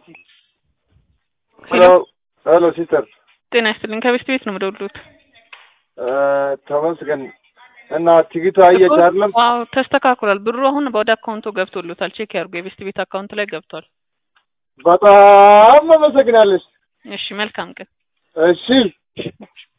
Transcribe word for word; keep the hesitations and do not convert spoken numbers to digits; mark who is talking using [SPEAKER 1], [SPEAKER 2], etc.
[SPEAKER 1] ሄሎ ሄሎ ሲስተር
[SPEAKER 2] ጤና ይስጥልኝ ከቤት ቤት ነው የምደውልልዎት
[SPEAKER 1] እ ተመስገን እና ቲኬቱ አየሽ አይደለም
[SPEAKER 2] አዎ ተስተካክሏል ብሩ አሁን ወደ አካውንቱ ገብቶልዎታል ቼክ ያድርጉ የቤት ቤት አካውንት ላይ ገብቷል
[SPEAKER 1] በጣም አመሰግናለሁ
[SPEAKER 2] እሺ መልካም ቀን
[SPEAKER 1] እሺ